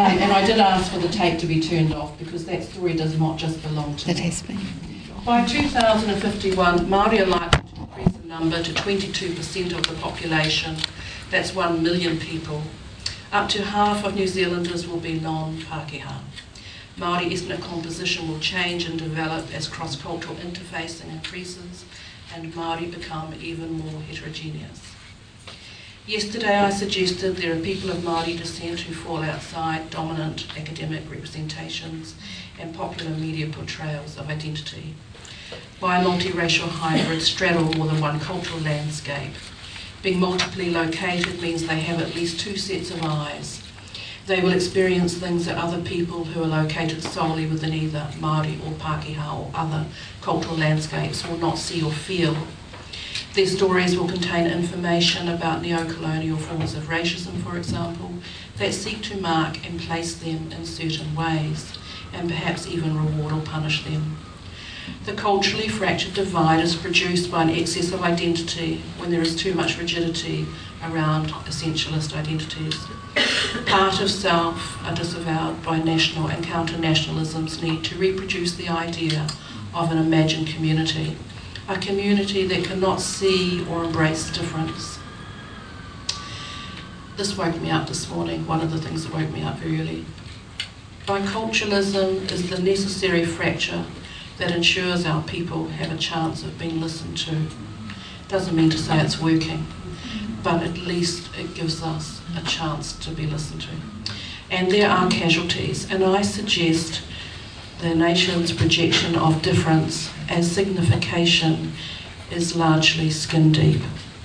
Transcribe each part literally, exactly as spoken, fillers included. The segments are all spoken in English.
and, and I did ask for the tape to be turned off because that story does not just belong to It me. has been. By two thousand fifty-one, Māori are likely to increase the number to twenty-two percent of the population. That's one million people. Up to half of New Zealanders will be non-Pākehā. Māori ethnic composition will change and develop as cross-cultural interfacing increases and Māori become even more heterogeneous. Yesterday I suggested there are people of Māori descent who fall outside dominant academic representations and popular media portrayals of identity. Bi-multiracial hybrids straddle more than one cultural landscape. Being multiply located means they have at least two sets of eyes. They will experience things that other people who are located solely within either Māori or Pākehā or other cultural landscapes will not see or feel. Their stories will contain information about neo-colonial forms of racism, for example, that seek to mark and place them in certain ways, and perhaps even reward or punish them. The culturally fractured divide is produced by an excess of identity when there is too much rigidity around essentialist identities. Part of self are disavowed by national and counter-nationalism's need to reproduce the idea of an imagined community, a community that cannot see or embrace difference. This woke me up this morning, one of the things that woke me up very early. Biculturalism is the necessary fracture that ensures our people have a chance of being listened to. Doesn't mean to say it's working, but at least it gives us a chance to be listened to. And there are casualties, and I suggest the nation's projection of difference as signification is largely skin deep.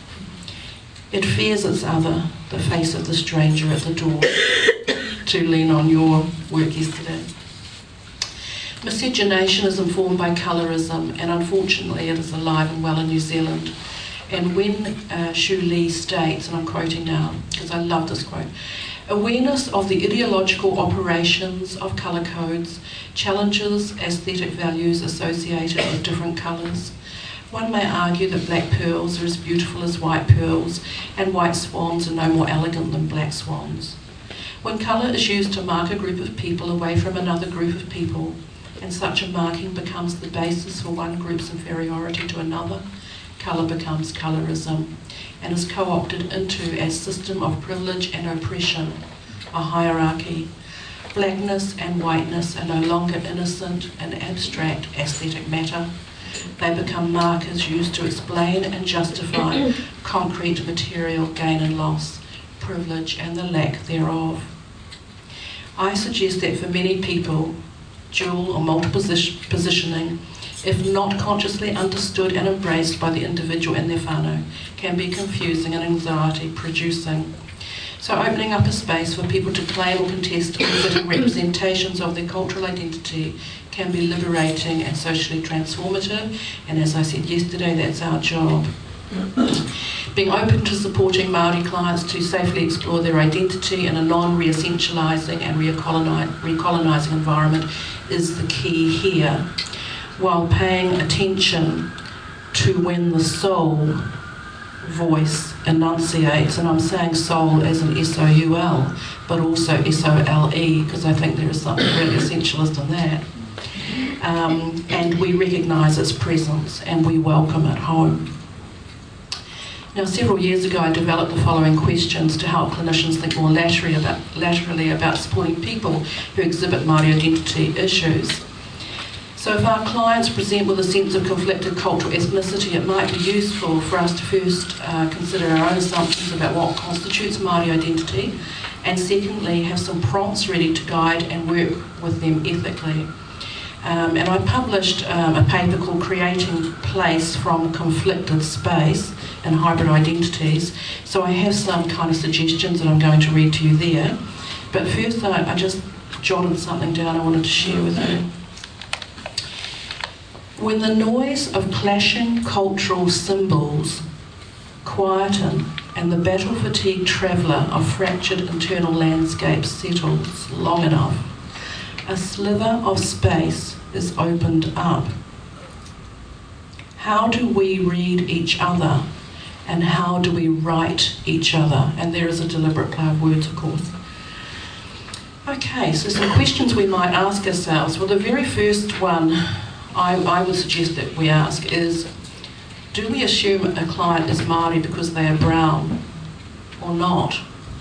It fears its other, the face of the stranger at the door, to lean on your work yesterday. Miscegenation is informed by colorism, and unfortunately it is alive and well in New Zealand. And when uh, Shu Lee states, and I'm quoting now because I love this quote, awareness of the ideological operations of colour codes challenges aesthetic values associated with different colours. One may argue that black pearls are as beautiful as white pearls, and white swans are no more elegant than black swans. When colour is used to mark a group of people away from another group of people, and such a marking becomes the basis for one group's inferiority to another, colour becomes colorism and is co-opted into as system of privilege and oppression, a hierarchy. Blackness and whiteness are no longer innocent and abstract aesthetic matter. They become markers used to explain and justify concrete material gain and loss, privilege and the lack thereof. I suggest that for many people, dual or multiple positioning, if not consciously understood and embraced by the individual and their whānau, can be confusing and anxiety producing. So opening up a space for people to claim or contest unfitting representations of their cultural identity can be liberating and socially transformative, and as I said yesterday, that's our job. Being open to supporting Māori clients to safely explore their identity in a non-re-essentialising and recolonising environment is the key here, while paying attention to when the soul voice enunciates, and I'm saying soul as an S O U L, but also S O L E, because I think there is something really essentialist in that. Um, and we recognise its presence and we welcome it home. Now, several years ago I developed the following questions to help clinicians think more laterally about, laterally about supporting people who exhibit Māori identity issues. So if our clients present with a sense of conflicted cultural ethnicity, it might be useful for us to first uh, consider our own assumptions about what constitutes Māori identity, and secondly, have some prompts ready to guide and work with them ethically. Um, and I published um, a paper called Creating Place from Conflicted Space and Hybrid Identities, so I have some kind of suggestions that I'm going to read to you there. But first I, I just jotted something down I wanted to share with you. When the noise of clashing cultural symbols quieten and the battle-fatigued traveller of fractured internal landscapes settles long enough, a sliver of space is opened up. How do we read each other, and how do we write each other? And there is a deliberate play of words, of course. Okay, so some questions we might ask ourselves. Well, the very first one I, I would suggest that we ask is, do we assume a client is Māori because they are brown or not?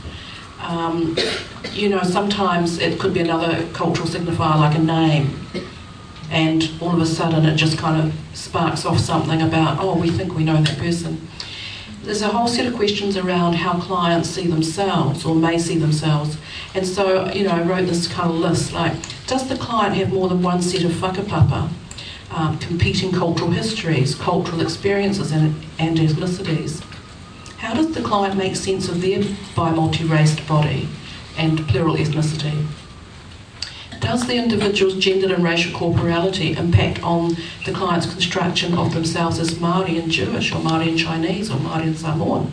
Um, you know, sometimes it could be another cultural signifier like a name, and all of a sudden it just kind of sparks off something about, oh, we think we know that person. There's a whole set of questions around how clients see themselves or may see themselves. And so, you know, I wrote this kind of list, like, does the client have more than one set of whakapapa, um, competing cultural histories, cultural experiences and, and ethnicities? How does the client make sense of their bi-multi-raced body and plural ethnicity? Does the individual's gendered and racial corporality impact on the client's construction of themselves as Māori and Jewish, or Māori and Chinese, or Māori and Samoan?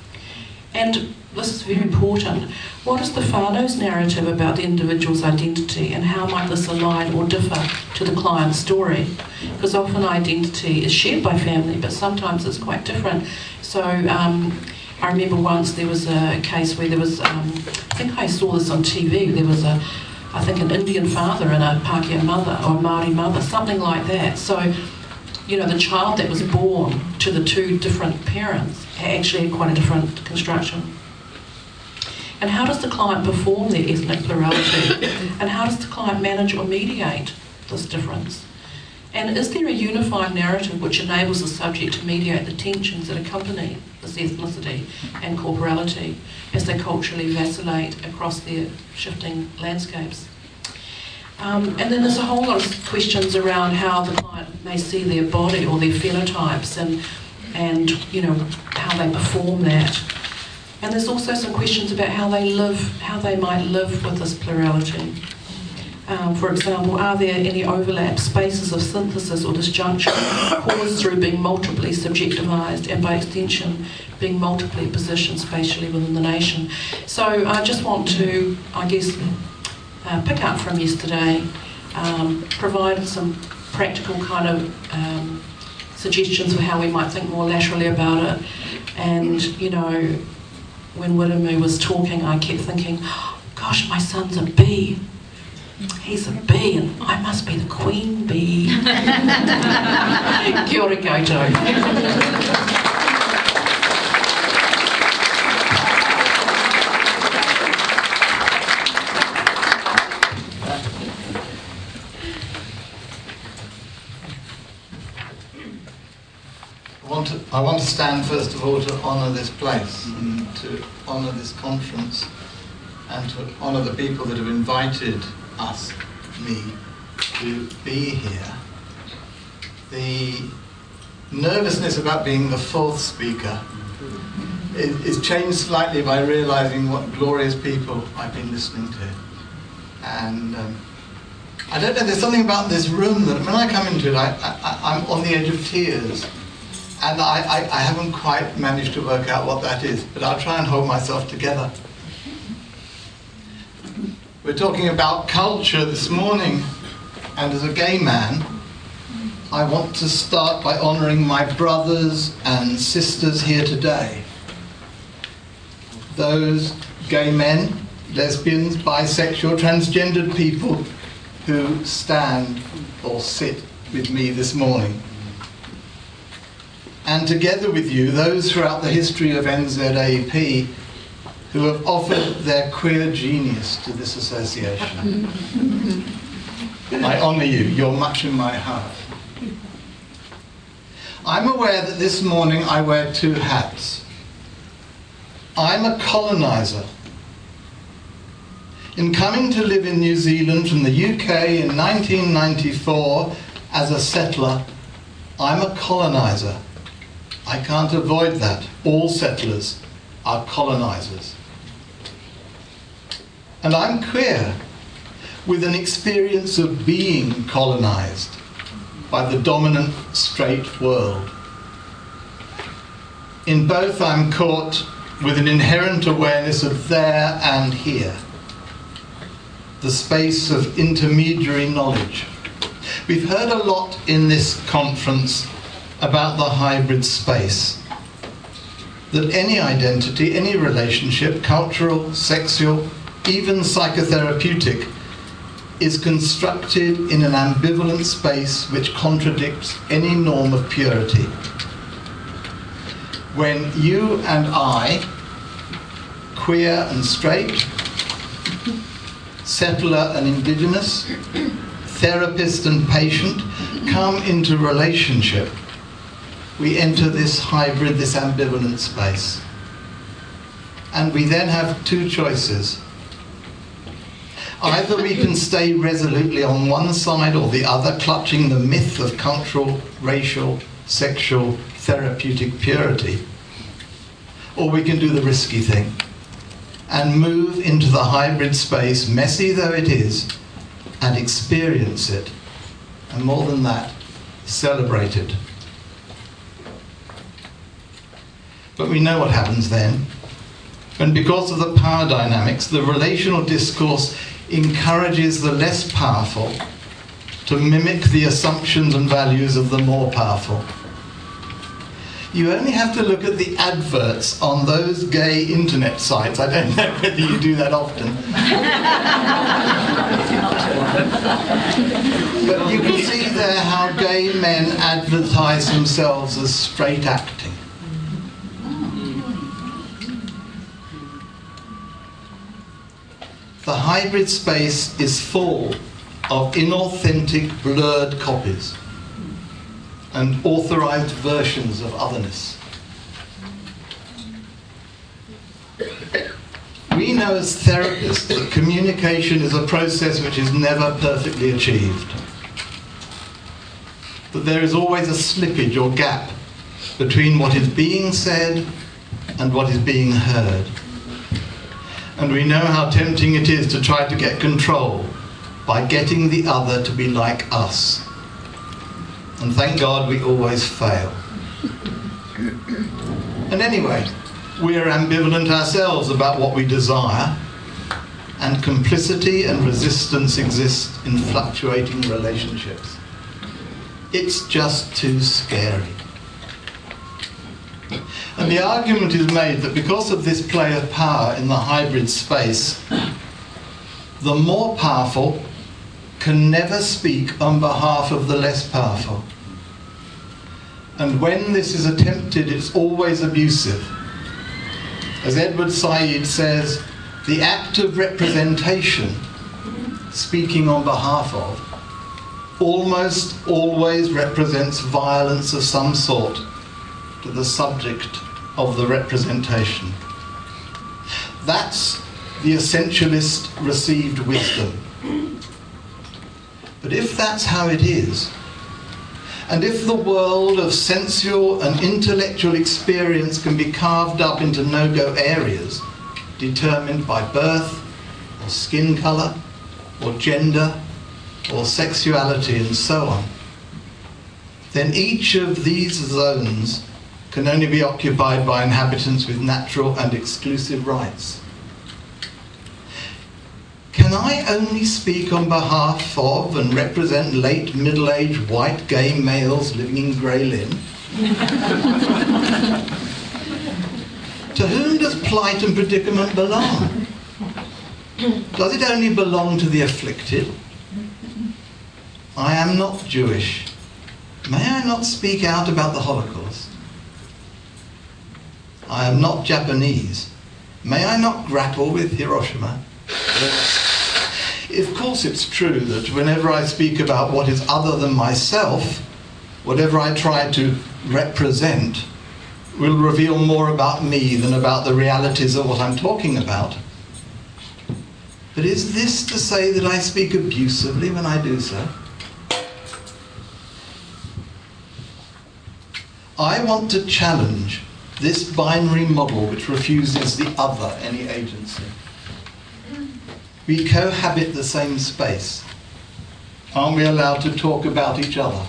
And this is very important. What is the whānau's narrative about the individual's identity, and how might this align or differ to the client's story? Because often identity is shared by family, but sometimes it's quite different. So um, I remember once there was a case where there was, um, I think I saw this on T V, there was a I think an Indian father and a Pākehā mother, or a Māori mother, something like that. So, you know, the child that was born to the two different parents actually had quite a different construction. And how does the client perform their ethnic plurality? And how does the client manage or mediate this difference? And is there a unified narrative which enables the subject to mediate the tensions that accompany this ethnicity and corporality as they culturally vacillate across their shifting landscapes? Um, and then there's a whole lot of questions around how the client may see their body or their phenotypes, and, and you know, how they perform that. And there's also some questions about how they live, how they might live with this plurality. Um, for example, are there any overlap, spaces of synthesis or disjunction caused through being multiply subjectivised and by extension being multiply positioned spatially within the nation? So I just want to, I guess, uh, pick up from yesterday, um, provide some practical kind of um, suggestions for how we might think more laterally about it. And, you know, when Wiremu was talking, I kept thinking, oh, gosh, my son's a bee. He's a bee, and I must be the queen bee. Kia ora koutou. I want to, I want to stand first of all to honour this place, and to honour this conference, and to honour the people that have invited us, me, to be here. The nervousness about being the fourth speaker is, is changed slightly by realising what glorious people I've been listening to. And um, I don't know, there's something about this room that when I come into it, I, I, I'm on the edge of tears. And I, I, I haven't quite managed to work out what that is, but I'll try and hold myself together. We're talking about culture this morning, and as a gay man, I want to start by honouring my brothers and sisters here today. Those gay men, lesbians, bisexual, transgendered people who stand or sit with me this morning. And together with you, those throughout the history of N Z A P who have offered their queer genius to this association. I honour you, you're much in my heart. I'm aware that this morning I wear two hats. I'm a coloniser. In coming to live in New Zealand from the U K in nineteen ninety-four as a settler, I'm a coloniser. I can't avoid that. All settlers are colonisers. And I'm queer, with an experience of being colonised by the dominant straight world. In both, I'm caught with an inherent awareness of there and here, the space of intermediary knowledge. We've heard a lot in this conference about the hybrid space, that any identity, any relationship, cultural, sexual, even psychotherapeutic, is constructed in an ambivalent space which contradicts any norm of purity. When you and I, queer and straight, settler and indigenous, therapist and patient, come into relationship, we enter this hybrid, this ambivalent space. And we then have two choices. Either we can stay resolutely on one side or the other, clutching the myth of cultural, racial, sexual, therapeutic purity, or we can do the risky thing and move into the hybrid space, messy though it is, and experience it, and more than that, celebrate it. But we know what happens then. And because of the power dynamics, the relational discourse encourages the less powerful to mimic the assumptions and values of the more powerful. You only have to look at the adverts on those gay internet sites. I don't know whether you do that often. But you can see there how gay men advertise themselves as straight acting. The hybrid space is full of inauthentic, blurred copies and authorized versions of otherness. We know as therapists that communication is a process which is never perfectly achieved. That there is always a slippage or gap between what is being said and what is being heard. And we know how tempting it is to try to get control by getting the other to be like us. And thank God we always fail. And anyway, we are ambivalent ourselves about what we desire, and complicity and resistance exist in fluctuating relationships. It's just too scary. And the argument is made that because of this play of power in the hybrid space, the more powerful can never speak on behalf of the less powerful. And when this is attempted, it's always abusive. As Edward Said says, the act of representation, speaking on behalf of, almost always represents violence of some sort to the subject of the representation. That's the essentialist received wisdom. But if that's how it is, and if the world of sensual and intellectual experience can be carved up into no-go areas determined by birth, or skin colour, or gender, or sexuality, and so on, then each of these zones can only be occupied by inhabitants with natural and exclusive rights. Can I only speak on behalf of and represent late middle-aged white gay males living in Grey Lynn? To whom does plight and predicament belong? Does it only belong to the afflicted? I am not Jewish. May I not speak out about the Holocaust? I am not Japanese. May I not grapple with Hiroshima? Of course it's true that whenever I speak about what is other than myself, whatever I try to represent will reveal more about me than about the realities of what I'm talking about. But is this to say that I speak abusively when I do so? I want to challenge this binary model which refuses the other any agency. We cohabit the same space. Aren't we allowed to talk about each other?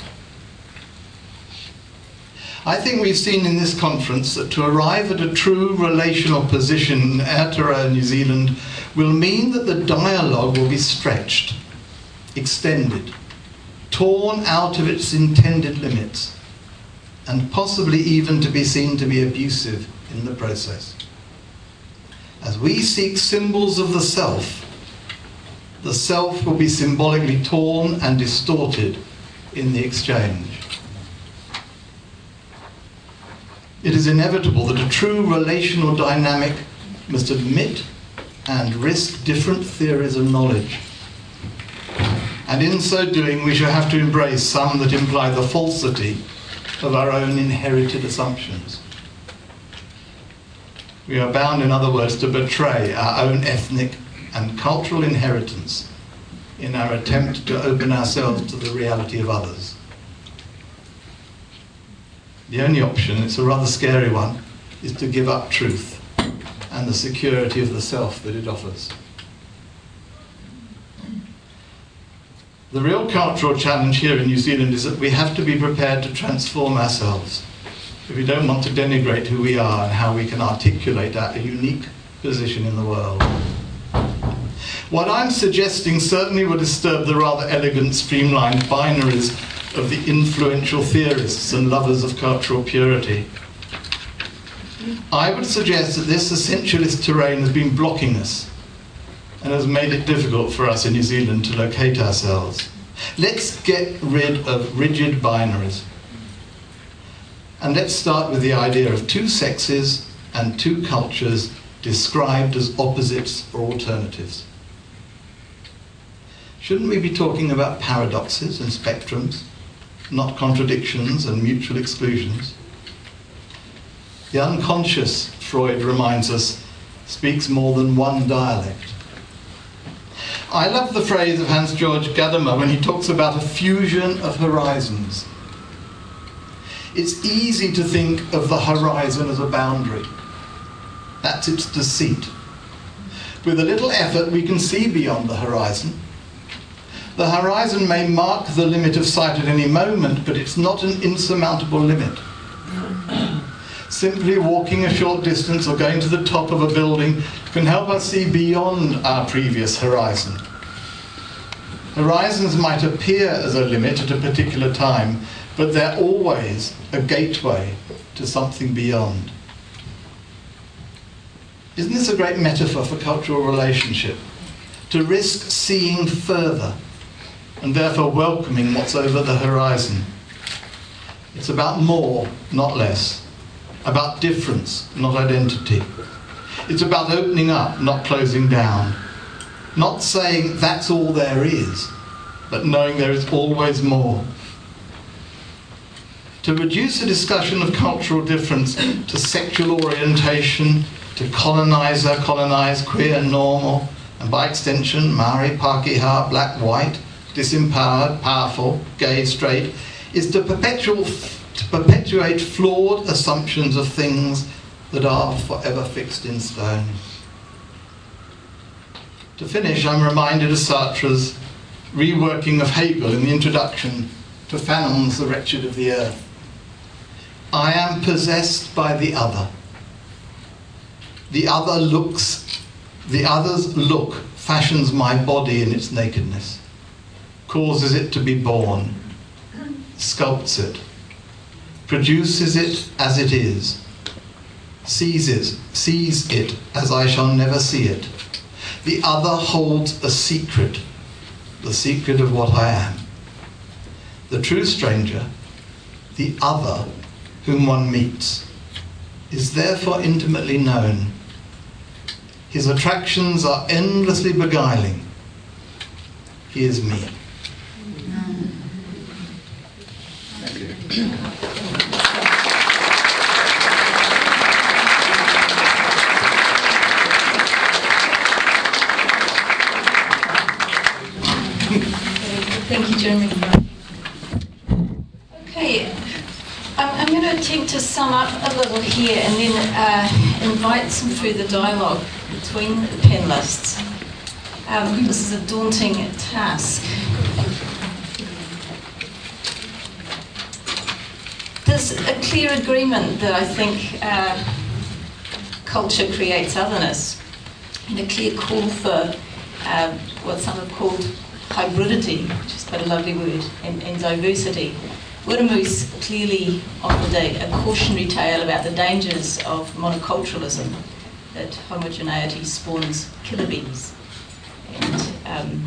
I think we've seen in this conference that to arrive at a true relational position in Aotearoa New Zealand will mean that the dialogue will be stretched, extended, torn out of its intended limits, and possibly even to be seen to be abusive in the process. As we seek symbols of the self, the self will be symbolically torn and distorted in the exchange. It is inevitable that a true relational dynamic must admit and risk different theories of knowledge. And in so doing, we shall have to embrace some that imply the falsity of our own inherited assumptions. We are bound, in other words, to betray our own ethnic and cultural inheritance in our attempt to open ourselves to the reality of others. The only option, it's a rather scary one, is to give up truth and the security of the self that it offers. The real cultural challenge here in New Zealand is that we have to be prepared to transform ourselves if we don't want to denigrate who we are and how we can articulate our unique position in the world. What I'm suggesting certainly will disturb the rather elegant, streamlined binaries of the influential theorists and lovers of cultural purity. I would suggest that this essentialist terrain has been blocking us and has made it difficult for us in New Zealand to locate ourselves. Let's get rid of rigid binaries. And let's start with the idea of two sexes and two cultures described as opposites or alternatives. Shouldn't we be talking about paradoxes and spectrums, not contradictions and mutual exclusions? The unconscious, Freud reminds us, speaks more than one dialect. I love the phrase of Hans-Georg Gadamer when he talks about a fusion of horizons. It's easy to think of the horizon as a boundary. That's its deceit. With a little effort, we can see beyond the horizon. The horizon may mark the limit of sight at any moment, but it's not an insurmountable limit. Simply walking a short distance or going to the top of a building can help us see beyond our previous horizon. Horizons might appear as a limit at a particular time, but they're always a gateway to something beyond. Isn't this a great metaphor for cultural relationship? To risk seeing further and therefore welcoming what's over the horizon. It's about more, not less. About difference, not identity. It's about opening up, not closing down. Not saying that's all there is, but knowing there is always more. To reduce a discussion of cultural difference to sexual orientation, to colonizer, colonized, queer, normal, and by extension, Maori, Pākehā, black, white, disempowered, powerful, gay, straight, is to perpetual to perpetuate flawed assumptions of things that are forever fixed in stone. To finish, I'm reminded of Sartre's reworking of Hegel in the introduction to Fanon's The Wretched of the Earth. I am possessed by the other. The other looks, the other's look fashions my body in its nakedness, causes it to be born, sculpts it, produces it as it is, seizes, sees it as I shall never see it. The other holds a secret, the secret of what I am. The true stranger, the other whom one meets, is therefore intimately known. His attractions are endlessly beguiling. He is me. Thank you. Thank you, Jeremy. Okay, I'm, I'm going to attempt to sum up a little here and then uh, invite some further dialogue between the panellists. Um, this is a daunting task. There's a clear agreement that I think uh, culture creates otherness, and a clear call for uh, what some have called hybridity, which is quite a lovely word, and, and diversity. Wirumu's clearly offered a, a cautionary tale about the dangers of monoculturalism, that homogeneity spawns killer bees. And um,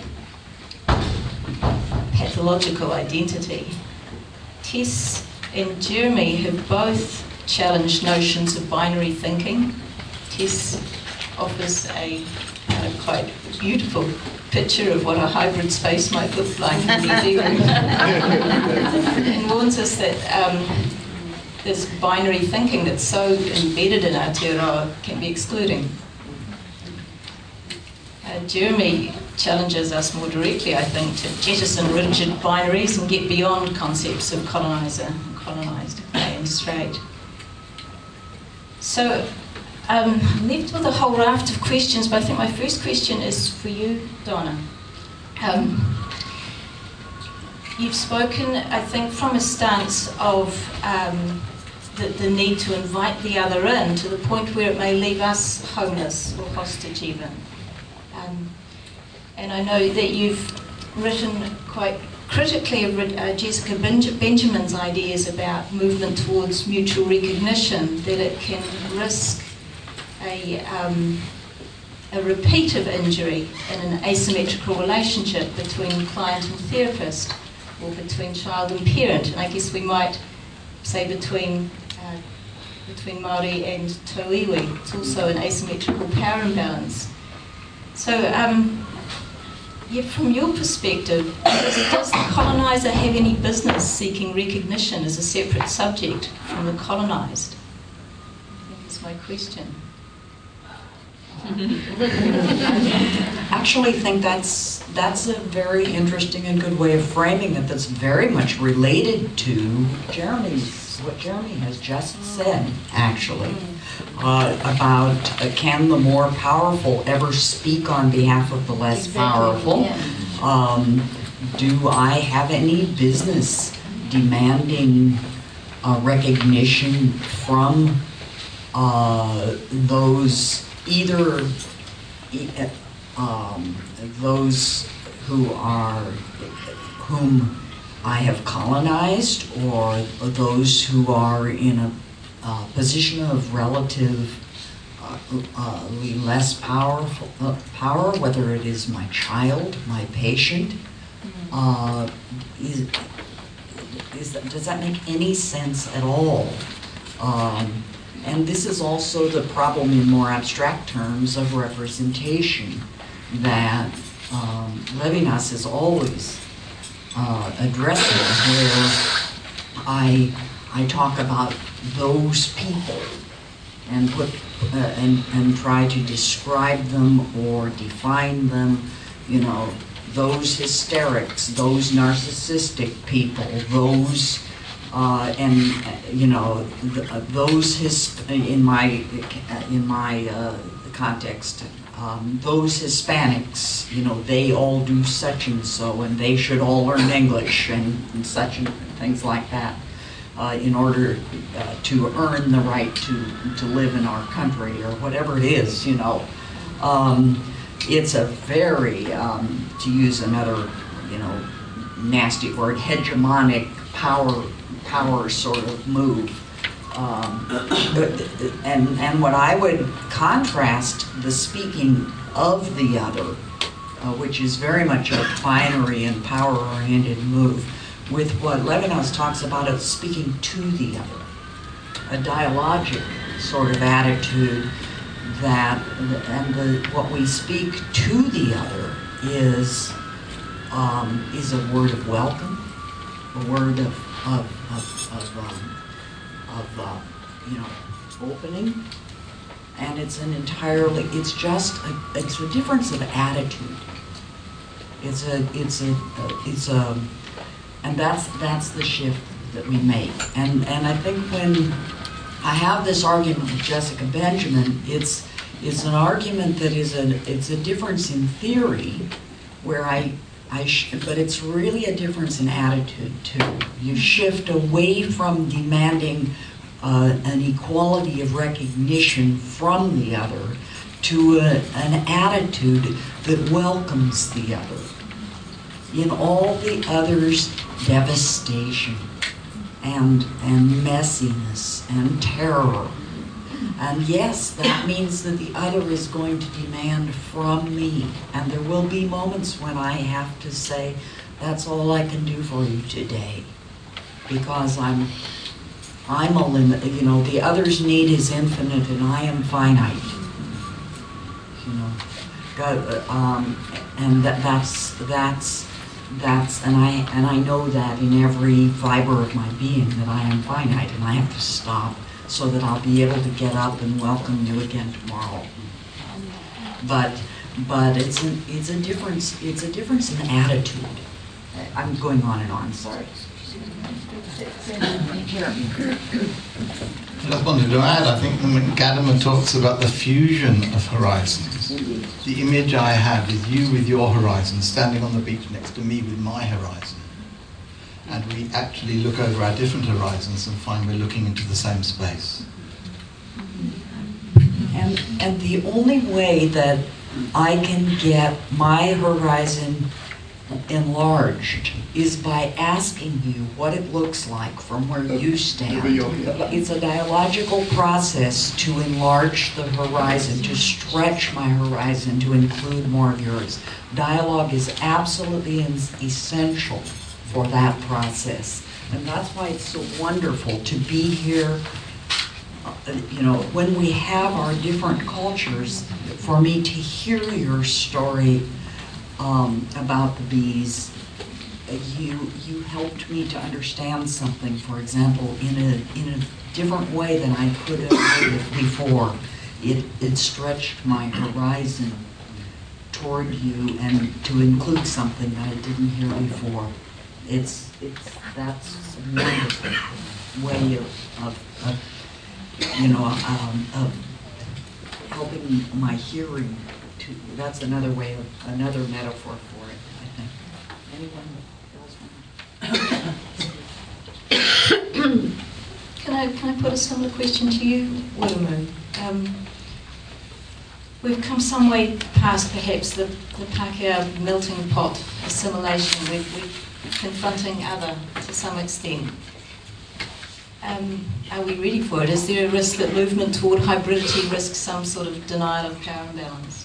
pathological identity. Tess and Jeremy have both challenged notions of binary thinking. Tess offers a uh, quite beautiful picture of what a hybrid space might look like in New Zealand and warns us that um, this binary thinking that's so embedded in Aotearoa can be excluding. Uh, Jeremy challenges us more directly, I think, to jettison rigid binaries and get beyond concepts of coloniser and colonised, gay and straight. So um, I'm left with a whole raft of questions, but I think my first question is for you, Donna. Um, you've spoken, I think, from a stance of um, the, the need to invite the other in to the point where it may leave us homeless or hostage even. Um, and I know that you've written quite critically of uh, Jessica Benjamin's ideas about movement towards mutual recognition, that it can risk a, um, a repeat of injury in an asymmetrical relationship between client and therapist, or between child and parent, and I guess we might say between uh, between Māori and Tauiwi. It's also an asymmetrical power imbalance. So, um, yeah, from your perspective, does, does the coloniser have any business seeking recognition as a separate subject from the colonised? That's my question. Actually think that's that's a very interesting and good way of framing it, that's very much related to Jeremy's, what Jeremy has just said, actually, uh, about uh, can the more powerful ever speak on behalf of the less Exactly, powerful? yeah. Um, do I have any business demanding uh, recognition from uh, those either um, those who are whom I have colonized, or those who are in a uh, position of relative uh, uh, less powerful uh, power, whether it is my child, my patient. Uh, is, is that, does that make any sense at all? Um, And this is also the problem in more abstract terms of representation that um, Levinas is always uh, addressing, where I, I talk about those people and, put, uh, and, and try to describe them or define them, you know, those hysterics, those narcissistic people, those Uh, and uh, you know, th uh, those his in my in my uh, context, um, those Hispanics, you know, they all do such and so, and they should all learn English and, and such and things like that, uh, in order uh, to earn the right to to live in our country, or whatever it is, you know. Um, it's a very, um, to use another, you know, nasty word, hegemonic power. power sort of move. Um, but, and, and what I would contrast the speaking of the other, uh, which is very much a binary and power-oriented move, with what Levinas talks about of speaking to the other, a dialogic sort of attitude that, and the, what we speak to the other is, um, is a word of welcome, a word of of of of, um, of uh, you know, opening, and it's an entirely it's just a, it's a difference of attitude. It's a it's a it's a and that's that's the shift that we make. And and I think when I have this argument with Jessica Benjamin, it's it's an argument that is a it's a difference in theory, where I. I sh but it's really a difference in attitude too. You shift away from demanding uh, an equality of recognition from the other to a, an attitude that welcomes the other in all the other's devastation and and messiness and terror, And yes, that means that the other is going to demand from me. And there will be moments when I have to say, that's all I can do for you today. Because I'm, I'm a limit, you know, the other's need is infinite and I am finite. You know, God, um, and that, that's, that's, that's, and I, and I know that in every fiber of my being that I am finite and I have to stop so that I'll be able to get up and welcome you again tomorrow. But, but it's a, it's a difference, it's a difference in attitude. I'm going on and on, sorry. I just wanted to add, I think when Gadamer talks about the fusion of horizons, the image I have is you with your horizon standing on the beach next to me with my horizon. And we actually look over our different horizons and find we're looking into the same space. And, and the only way that I can get my horizon enlarged is by asking you what it looks like from where you stand. It's a dialogical process to enlarge the horizon, to stretch my horizon, to include more of yours. Dialogue is absolutely essential for that process. And that's why it's so wonderful to be here. You know, when we have our different cultures, for me to hear your story um, about the bees, you you helped me to understand something, for example, in a in a different way than I could have heard it before. It it stretched my horizon toward you and to include something that I didn't hear before. It's it's that's a wonderful way of, of, of you know um, of helping my hearing to. That's another way of another metaphor for it, I think. Anyone else? Can I can I put a similar question to you, Wilma? Um, we've come some way past perhaps the the Pākehā melting pot assimilation. We're, we're confronting other to some extent. Um, are we ready for it? Is there a risk that movement toward hybridity risks some sort of denial of power imbalance?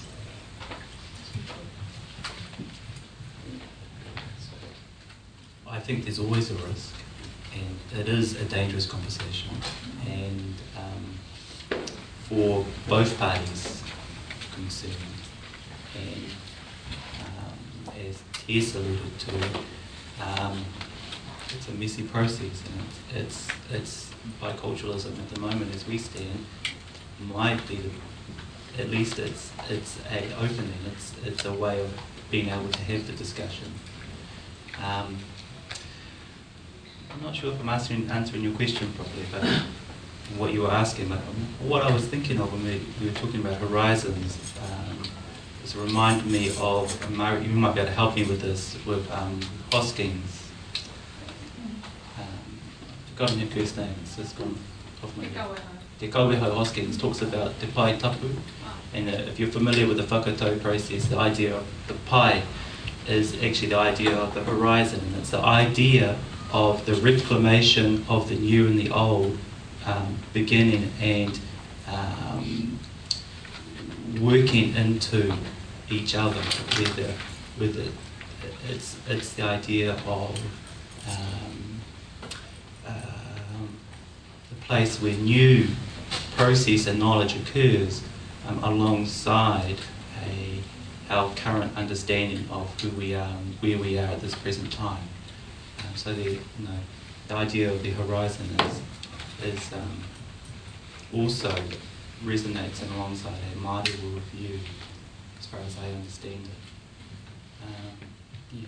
I think there's always a risk, and it is a dangerous conversation, and um, for both parties concerned. And um, as Tess alluded to, um, it's a messy process, and it's it's biculturalism at the moment as we stand might be the, at least it's it's a opening. It's it's a way of being able to have the discussion. Um, I'm not sure if I'm answering, answering your question properly, but what you were asking, but what I was thinking of when we, we were talking about horizons, um, was reminded me of, you might be able to help me with this, with um, Hoskins. Um, I've forgotten her first name, it's just gone off my head. Te Kauweho Hoskins talks about te pai tapu, and uh, if you're familiar with the whakatau process, the idea of the pai is actually the idea of the horizon, and it's the idea of the reclamation of the new and the old um, beginning and um, working into each other with the, with it. It's, it's the idea of um, um, the place where new process and knowledge occurs um, alongside a, our current understanding of who we are and where we are at this present time. Um, so the, you know, the idea of the horizon is, is um, also resonates and alongside a Māori worldview, as far as I understand it. Um, yeah.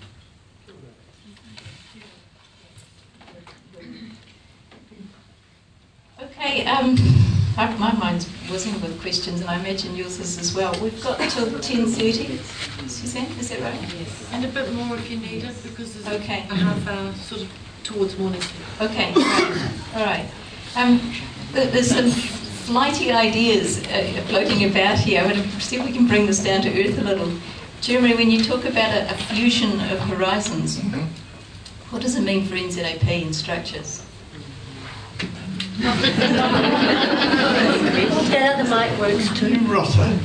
Okay, um, my, my mind's whizzing with questions, and I imagine yours is as well. We've got till ten thirty. Suzanne, is that right? Yes. And a bit more if you need it, because there's okay. a half hour sort of towards morning. Okay, right. All right. Um, there's some flighty ideas uh, floating about here. I want to see if we can bring this down to earth a little. Jeremy, when you talk about a, a fusion of horizons, mm-hmm. what does it mean for N Z A P and structures? That other mic works too. Rotter.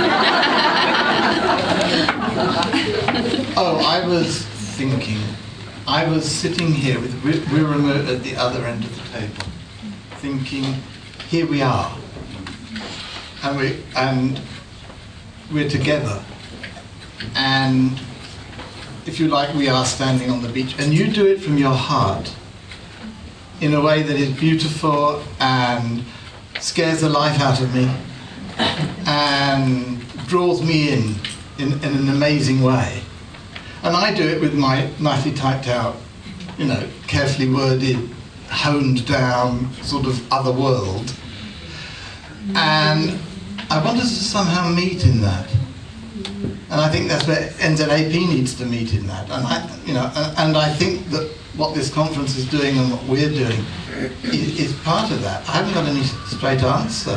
Oh, I was thinking, I was sitting here with Wirama at the other end of the table, thinking, here we are, and, we, and we're together, and if you like, we are standing on the beach, and you do it from your heart, in a way that is beautiful and scares the life out of me, and draws me in, in, in an amazing way. And I do it with my nicely typed out, you know, carefully worded, honed down sort of other world. And I want us to somehow meet in that. And I think that's where N Z A P needs to meet in that. And I, you know, and, and I think that what this conference is doing and what we're doing is, is part of that. I haven't got any straight answer.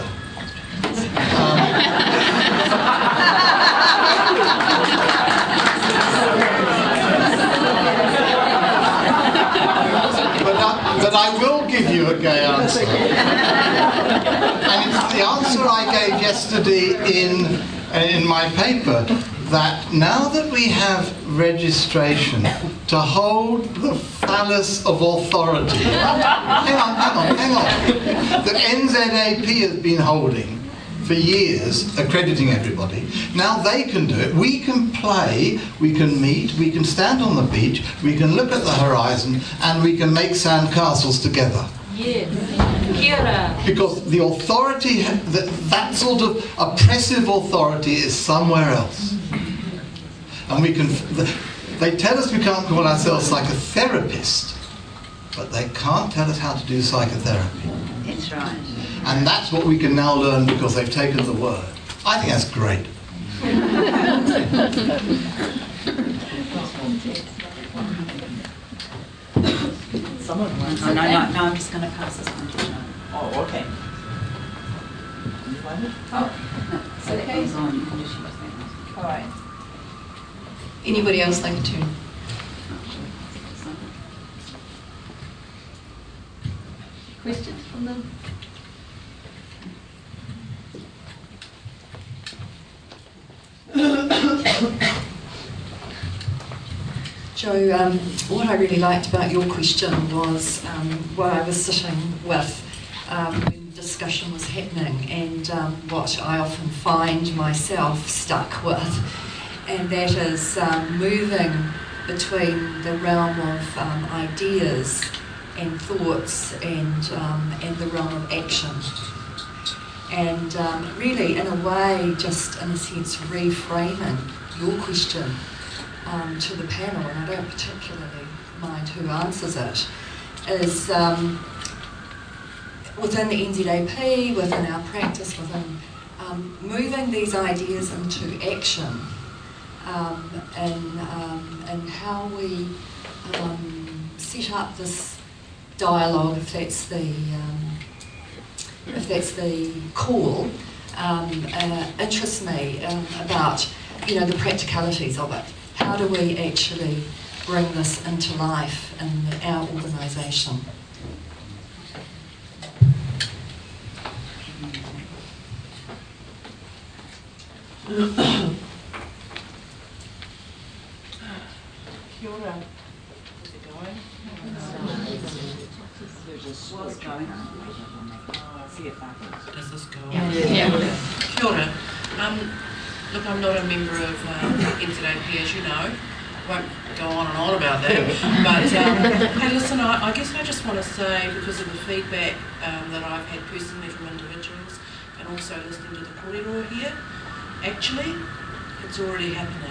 Um, But I, but I will give you a gay answer. And it's the answer I gave yesterday in, in my paper, that now that we have registration to hold the phallus of authority, hang on, hang on, hang on, that N Z A P has been holding for years, accrediting everybody. Now they can do it. We can play, we can meet, we can stand on the beach, we can look at the horizon, and we can make sand castles together. Yes. Kia. Because the authority, that, that sort of oppressive authority is somewhere else. And we can, they tell us we can't call ourselves psychotherapists, but they can't tell us how to do psychotherapy. That's right. And that's what we can now learn because they've taken the word. I think that's great. Someone wants oh, no, no, no, I'm just going to pass this on to John. Oh, okay. Oh, no, so okay. That goes on, you can just use that. All right. Anybody else like a tune? Questions from them? Joe, um, what I really liked about your question was um, where I was sitting with um, when discussion was happening, and um, what I often find myself stuck with, and that is um, moving between the realm of um, ideas and thoughts and, um, and the realm of action. And um, really, in a way, just in a sense, reframing your question um, to the panel, and I don't particularly mind who answers it, is um, within the N Z A P, within our practice, within um, moving these ideas into action, um, and, um, and how we um, set up this dialogue, if that's the um, if that's the call, um, uh, interests me um, about, you know, the practicalities of it. How do we actually bring this into life in our organisation? Kia ora. Is it going? Was going on. Oh, see it back. Does this go? Yeah. Yeah. Kia ora. Um, look, I'm not a member of um, N Z A P, as you know. Won't go on and on about that. But um, hey, listen, I, I guess I just want to say, because of the feedback um, that I've had personally from individuals, and also listening to the kōrero here, actually, it's already happening.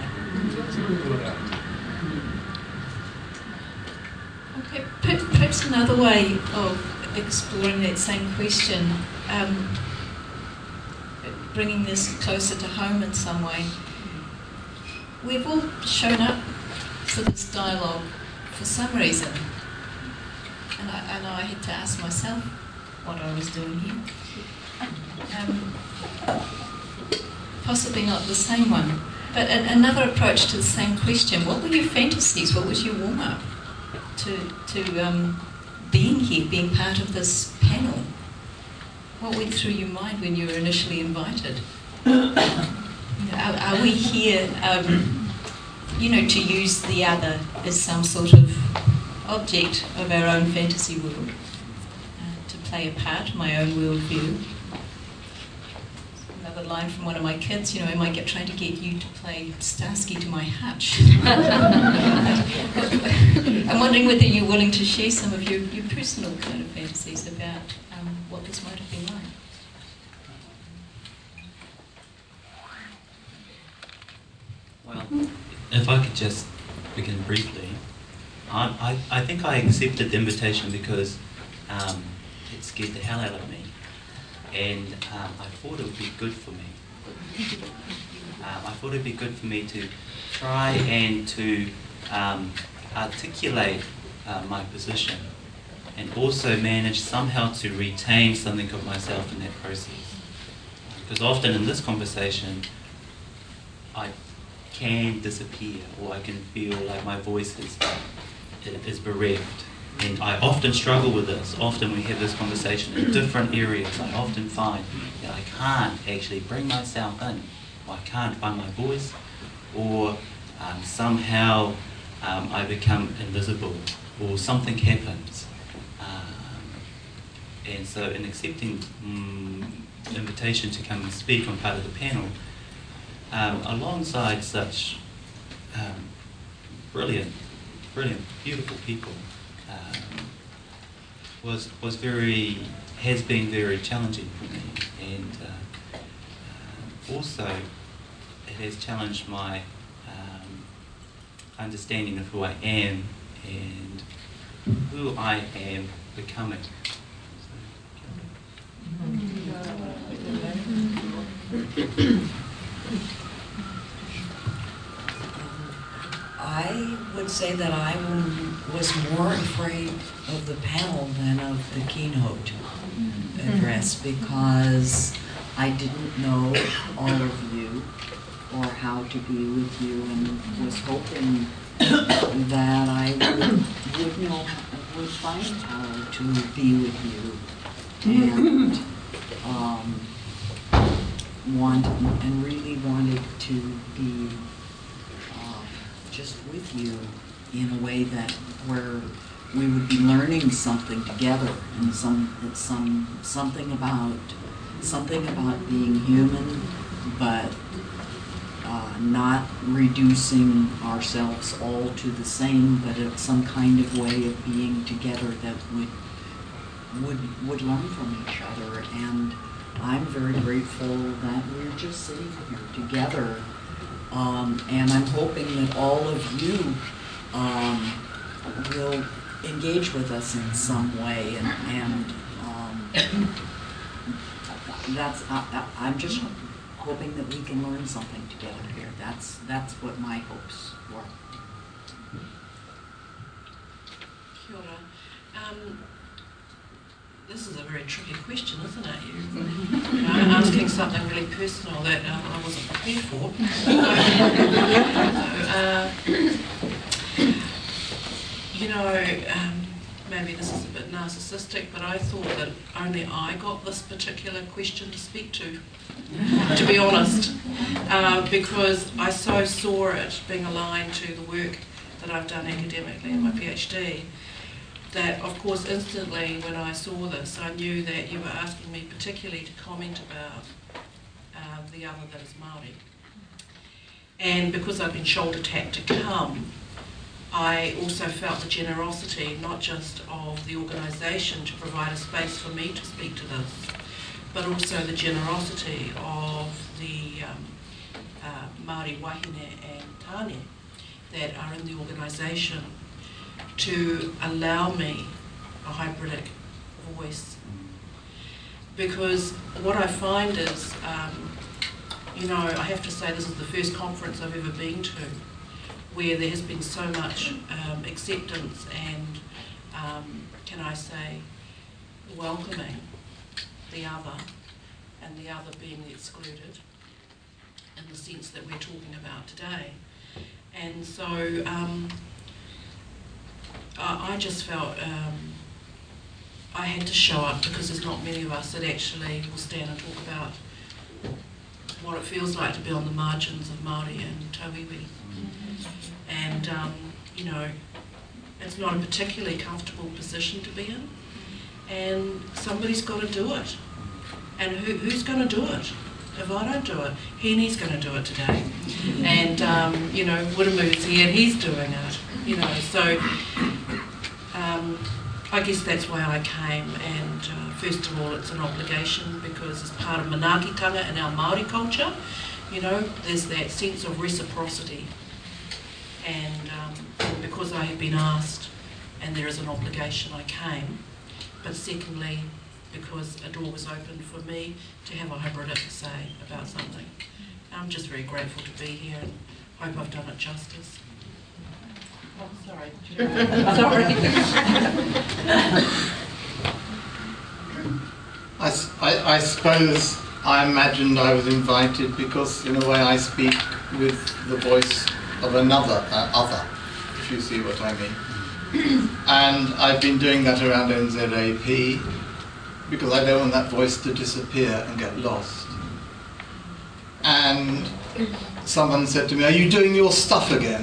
Okay, perhaps another way of exploring that same question, um, bringing this closer to home in some way. We've all shown up for this dialogue for some reason, and I, and I had to ask myself what I was doing here. Um, possibly not the same one, but an, another approach to the same question. What were your fantasies? What was your warm-up to, to um, being here, being part of this panel? what went through your mind when you were initially invited? You know, are, are we here, um, you know, to use the other as some sort of object of our own fantasy world, uh, to play a part, my own worldview? Another line from one of my kids, you know, am I get, trying to get you to play Starsky to my Hutch? I'm wondering whether you're willing to share some of your, your personal kind of fantasies about um, what this might have been like. Well, if I could just begin briefly, I, I, I think I accepted the invitation because um, it scared the hell out of me, and um, I thought it would be good for me. Um, I thought it would be good for me to try and to um, articulate uh, my position, and also manage somehow to retain something of myself in that process. Because often in this conversation, I can disappear, or I can feel like my voice is, is bereft. And I often struggle with this. Often we have this conversation in different areas. I often find that I can't actually bring myself in, or I can't find my voice, or um, somehow um, I become invisible, or something happens. Um, and so in accepting um, the invitation to come and speak on part of the panel, Um, alongside such um, brilliant, brilliant, beautiful people, um, was was very has been very challenging for me, and uh, uh, also it has challenged my um, understanding of who I am and who I am becoming. I would say that I was more afraid of the panel than of the keynote address, because I didn't know all of you or how to be with you, and was hoping that I would, would know, would find how to be with you, and um, want and really wanted to be just with you in a way that where we would be learning something together, and some it's some something about something about being human, but uh, not reducing ourselves all to the same, but it's some kind of way of being together that would would would learn from each other. And I'm very grateful that we're just sitting here together. Um, and I'm hoping that all of you um, will engage with us in some way, and, and um, that's I, I, I'm just hoping that we can learn something together here. That's that's what my hopes were. Kia ora. Um, This is a very tricky question, isn't it? You, you know, asking something really personal that um, I wasn't prepared for. uh, you know, um, maybe this is a bit narcissistic, but I thought that only I got this particular question to speak to, to be honest, uh, because I so saw it being aligned to the work that I've done academically in my PhD. That, of course, instantly when I saw this, I knew that you were asking me particularly to comment about uh, the other that is Māori. And because I've been shoulder tapped to come, I also felt the generosity, not just of the organisation to provide a space for me to speak to this, but also the generosity of the um, uh, Māori wahine and tāne that are in the organisation, to allow me a hybridic voice. Because what I find is, um, you know, I have to say this is the first conference I've ever been to where there has been so much um, acceptance and, um, can I say, welcoming the other, and the other being the excluded, in the sense that we're talking about today. And so, um, I just felt um, I had to show up because there's not many of us that actually will stand and talk about what it feels like to be on the margins of Māori and Tauiwi. And, um, you know, it's not a particularly comfortable position to be in, and somebody's got to do it. And who, who's going to do it? If I don't do it, Henny's going to do it today. And, um, you know, Wiramu's here, he's doing it. You know, so um, I guess that's why I came. And uh, first of all, it's an obligation because as part of manaakitanga and our Māori culture, you know, there's that sense of reciprocity. And um, because I have been asked and there is an obligation, I came. But secondly, because a door was opened for me to have a haibara to say about something. I'm just very grateful to be here and hope I've done it justice. Oh, sorry. sorry. I, I, I suppose I imagined I was invited because in a way I speak with the voice of another, uh, other, if you see what I mean. And I've been doing that around N Z A P because I don't want that voice to disappear and get lost. And someone said to me, "Are you doing your stuff again?"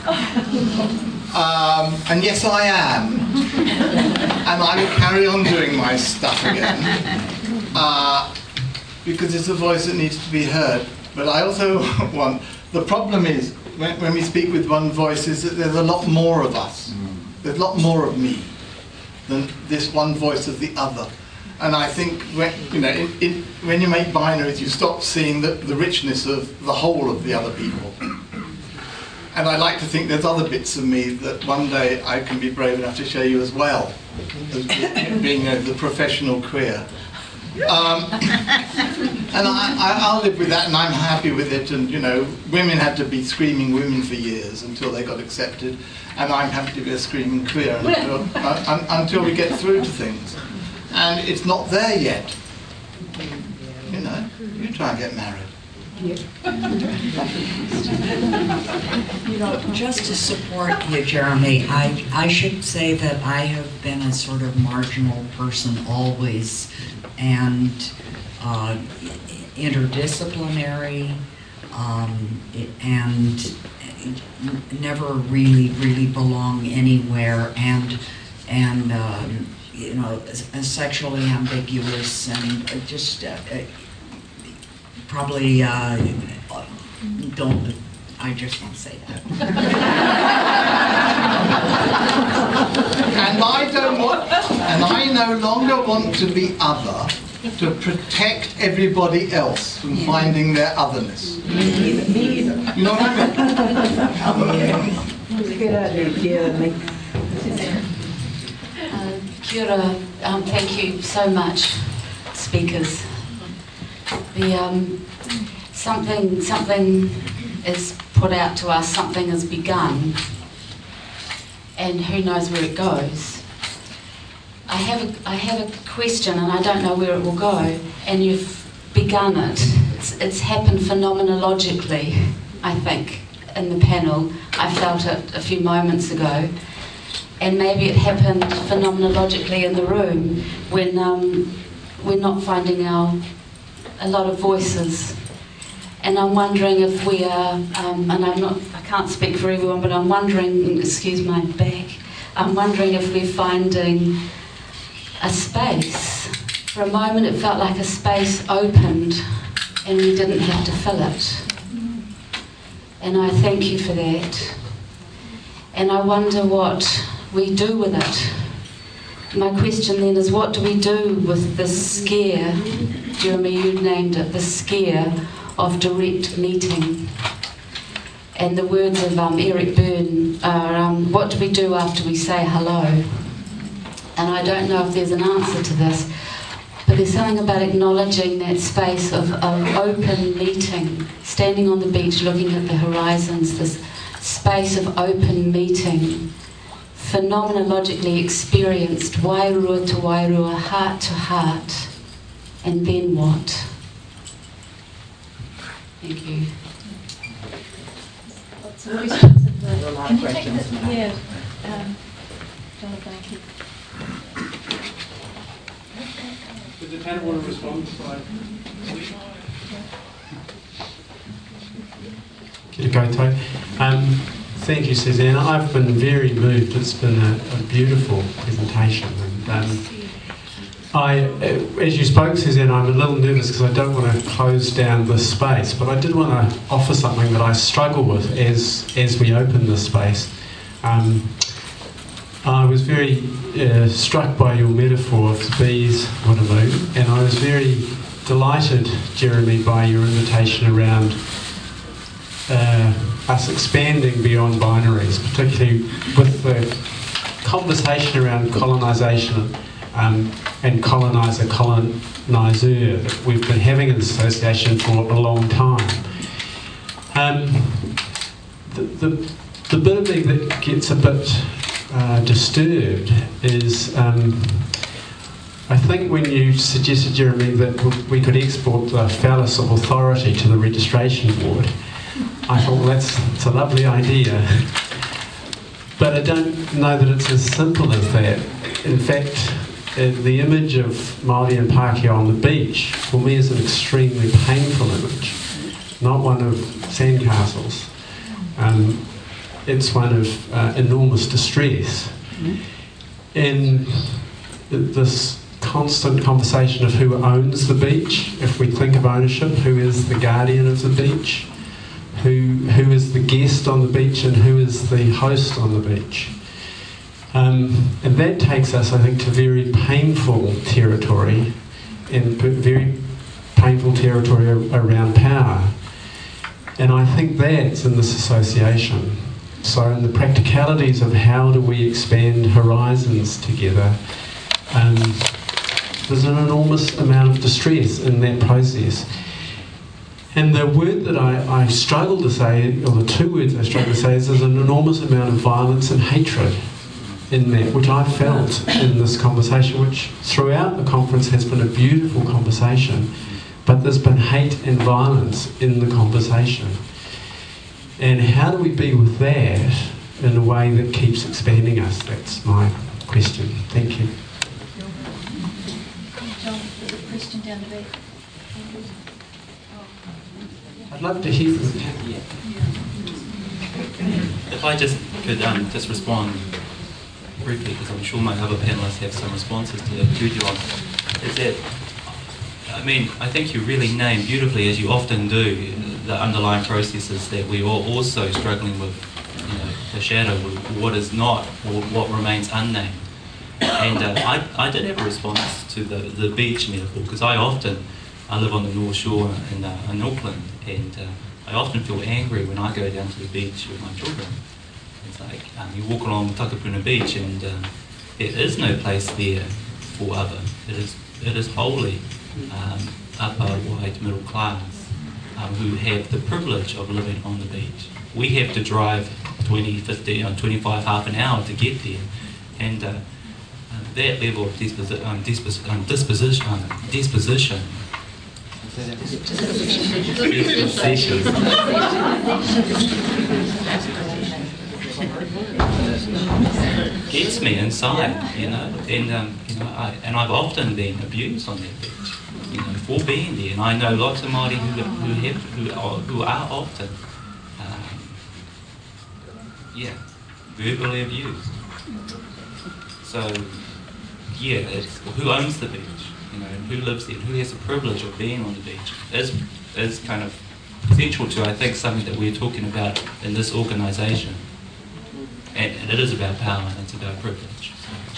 um, and yes, I am. And I will carry on doing my stuff again. Uh, because it's a voice that needs to be heard. But I also want, the problem is, when, when we speak with one voice, is that there's a lot more of us. There's a lot more of me than this one voice of the other. And I think when you know, in, in, when you make binaries, you stop seeing the, the richness of the whole of the other people. And I like to think there's other bits of me that one day I can be brave enough to show you as well, as being you know, the professional queer. Um, and I, I, I'll live with that, and I'm happy with it. And you know, women had to be screaming women for years until they got accepted, and I'm happy to be a screaming queer until, uh, un, until we get through to things. And it's not there yet. You know, you try and get married. You know, just to support you, Jeremy, I, I should say that I have been a sort of marginal person always, and uh, interdisciplinary, um, and never really, really belong anywhere, and, and um, you know, sexually ambiguous, and just uh, probably uh, don't, I just won't say that. And I don't want, and I no longer want to be other to protect everybody else from yeah. finding their otherness. You know what I mean? Uh, kia ora, um, thank you so much, speakers. The, um, something, something is put out to us, something has begun, and who knows where it goes. I have a, I have a question, and I don't know where it will go, and you've begun it. It's, it's happened phenomenologically, I think, in the panel. I felt it a few moments ago. And maybe it happened phenomenologically in the room when um, we're not finding our a lot of voices. And I'm wondering if we are, um, and I'm not, I can't speak for everyone, but I'm wondering, excuse my back, I'm wondering if we're finding a space. For a moment it felt like a space opened and we didn't have to fill it. And I thank you for that. And I wonder what we do with it. My question then is, what do we do with this scare? Jeremy, you named it, the scare of direct meeting. And the words of um, Eric Byrne are, um, what do we do after we say hello? And I don't know if there's an answer to this, but there's something about acknowledging that space of, of open meeting, standing on the beach looking at the horizons, this space of open meeting, phenomenologically experienced, wairua to wairua, heart to heart, and then what? Thank you. Lots of questions. There are a lot of questions. Yeah. Um, Jonathan, thank you. Did the panel want to respond before I speak? Kia koutou. Um, thank you, Suzanne. I've been very moved. It's been a, a beautiful presentation. And, um, I, as you spoke, Suzanne, I'm a little nervous because I don't want to close down this space, but I did want to offer something that I struggle with as as we open this space. Um, I was very uh, struck by your metaphor of the bees on a moon, and I was very delighted, Jeremy, by your invitation around uh, us expanding beyond binaries, particularly with the conversation around colonisation um, and coloniser, coloniser that we've been having in this association for a long time. Um, the, the, the bit of me that gets a bit Uh, disturbed is um, I think when you suggested, Jeremy, that we could export the phallus of authority to the registration board, I thought, well, that's it's a lovely idea, but I don't know that it's as simple as that. In fact, uh, the image of Māori and Pākehā on the beach for me is an extremely painful image, not one of sandcastles. Um, It's one of uh, enormous distress. In this constant conversation of who owns the beach, if we think of ownership, who is the guardian of the beach, who who is the guest on the beach, and who is the host on the beach. Um, and that takes us, I think, to very painful territory, and very painful territory around power. And I think that's in this association. So in the practicalities of how do we expand horizons together, um, there's an enormous amount of distress in that process. And the word that I, I struggle to say, or the two words I struggle to say, is there's an enormous amount of violence and hatred in that, which I felt in this conversation, which throughout the conference has been a beautiful conversation, but there's been hate and violence in the conversation. And how do we be with that in a way that keeps expanding us? That's my question. Thank you. John, there's a question down the back. I'd love to hear from you. If I just could um, just respond briefly, because I'm sure my other panelists have some responses to that, to John, is that, I mean, I think you really named beautifully, as you often do, the underlying processes that we are also struggling with, you know, the shadow, with what is not, or what remains unnamed. And uh, I, I did have a response to the, the beach metaphor, because I often, I live on the North Shore in, uh, in Auckland, and uh, I often feel angry when I go down to the beach with my children. It's like, um, you walk along Takapuna Beach, and uh, there is no place there for other. It is, it is wholly um, upper, white, middle class. Um, who have the privilege of living on the beach. We have to drive twenty, fifteen, twenty-five, half an hour to get there. And uh, uh, that level of disposi um, disposi um, disposition, um, disposition, disposition gets me inside, you know. And, um, you know, I, and I've often been abused on that beach, you know, for being there, and I know lots of Māori who who have who are, who are often, um, yeah, verbally abused. So, yeah, it's who owns the beach, you know, and who lives there, and who has the privilege of being on the beach is is kind of central to, I think, something that we're talking about in this organisation, and, and it is about power and it's about privilege.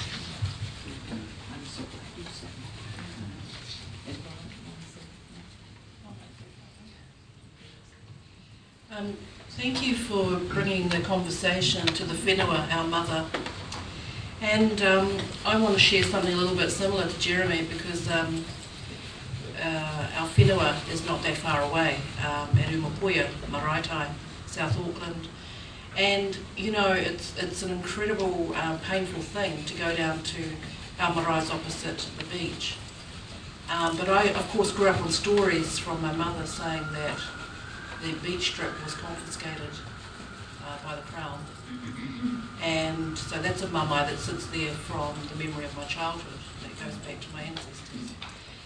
Um, thank you for bringing the conversation to the whenua, our mother. And um, I want to share something a little bit similar to Jeremy, because um, uh, our whenua is not that far away, um, at Umapoia, Maraitai, South Auckland. And, you know, it's, it's an incredible, uh, painful thing to go down to our marae's opposite the beach. Um, but I, of course, grew up on stories from my mother saying that the beach strip was confiscated uh, by the Crown. And so that's a mamae that sits there from the memory of my childhood, that goes back to my ancestors.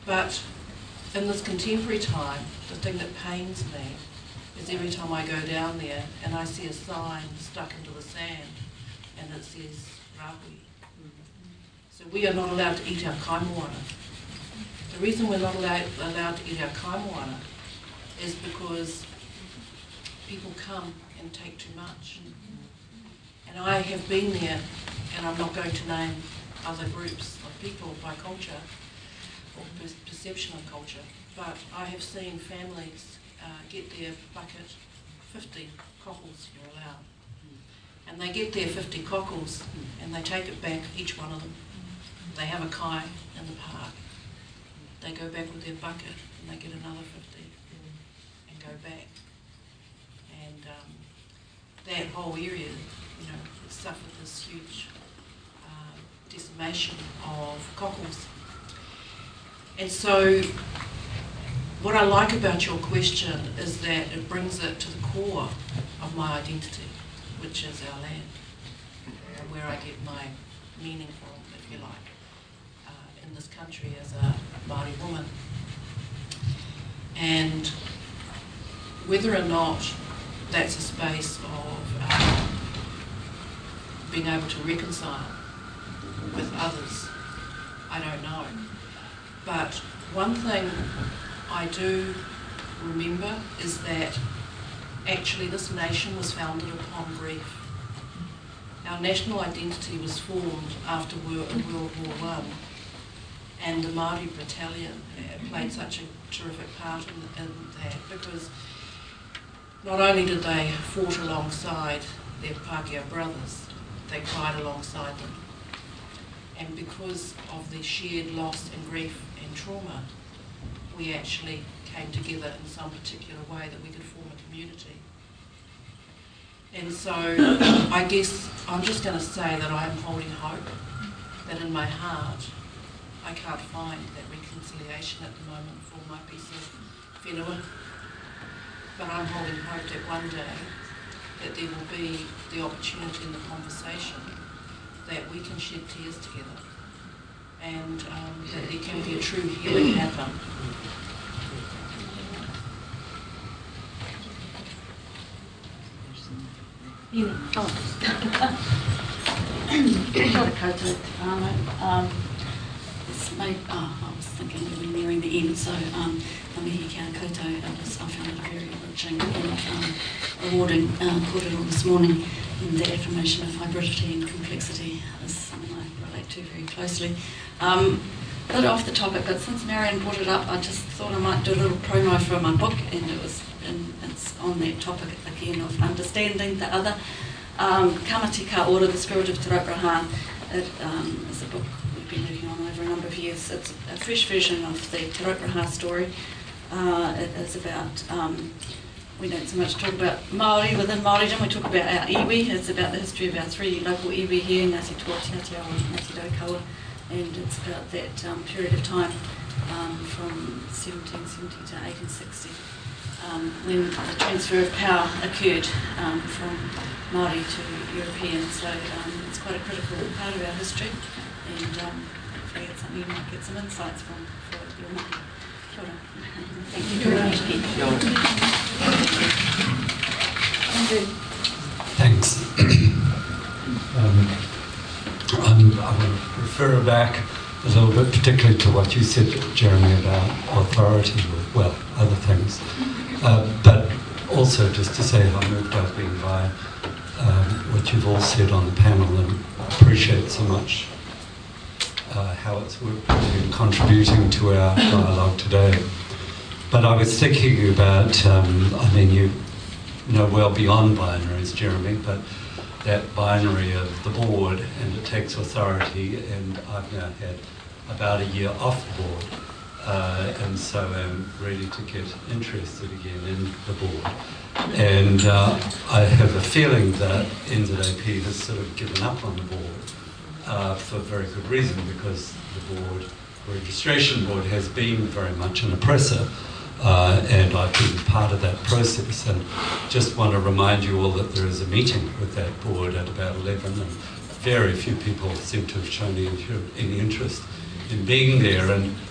But in this contemporary time, the thing that pains me is every time I go down there and I see a sign stuck into the sand and it says Rahui. So we are not allowed to eat our kaimoana. The reason we're not allowed, allowed to eat our kaimoana is because people come and take too much. And I have been there, and I'm not going to name other groups of people by culture or per perception of culture, but I have seen families uh, get their bucket, fifty cockles you're allowed. And they get their fifty cockles and they take it back, each one of them. They have a kai in the park. They go back with their bucket and they get another fifty and go back. And um, that whole area, you know, has suffered this huge uh, decimation of cockles. And so what I like about your question is that it brings it to the core of my identity, which is our land, and where I get my meaning from, if you like, uh, in this country as a Māori woman. And whether or not that's a space of uh, being able to reconcile with others, I don't know. But one thing I do remember is that actually this nation was founded upon grief. Our national identity was formed after World War One, and the Māori Battalion played such a terrific part in, in that, because not only did they fought alongside their Pākehā brothers, they cried alongside them. And because of the shared loss and grief and trauma, we actually came together in some particular way that we could form a community. And so I guess I'm just going to say that I am holding hope, that in my heart I can't find that reconciliation at the moment for my piece of whenua. But I'm holding hope that one day that there will be the opportunity in the conversation that we can shed tears together, and um, that there can be a true healing happen. Kia ora koutou te whānau. Um, this may, oh, I was thinking we were nearing the end, so um, I mihi kia ora koutou. I, was, I found it very enriching and um, rewarding uh, kōrero this morning. And the affirmation of hybridity and complexity is something I relate to very closely. Um, a bit off the topic, but since Marion brought it up, I just thought I might do a little promo for my book, and it was in, it's on that topic again of understanding the other. Um, Kamati Ka Ora, The Spirit of Te Rauparaha. It um, is a book we've been working on over a number of years. It's a fresh version of the Te Rauparaha story. Uh, it is about um, we don't so much talk about Māori within Māoridom, we talk about our iwi. It's about the history of our three local iwi here, Ngāti Toa, Te Atiawa and Ngāti Raukawa, and it's about that um, period of time um, from seventeen seventy to eighteen sixty, um, when the transfer of power occurred um, from Māori to Europeans. So um, it's quite a critical part of our history, and um, hopefully it's something you might get some insights from for your mahi. Kia ora. Thank you very much, Pete. Thanks. um, I'm, I will refer back a little bit, particularly to what you said, Jeremy, about authority, or, well, other things. Uh, but also just to say how moved I've been by um, what you've all said on the panel, and appreciate so much uh, how it's worked in contributing to our dialogue today. But I was thinking about, um, I mean, you know well beyond binaries, Jeremy, but that binary of the board, and it takes authority, and I've now had about a year off the board, uh, and so I'm ready to get interested again in the board. And uh, I have a feeling that N Z A P has sort of given up on the board uh, for very good reason, because the board, registration board, has been very much an oppressor. Uh, and I've been part of that process, and just want to remind you all that there is a meeting with that board at about eleven, and very few people seem to have shown any, any interest in being there. And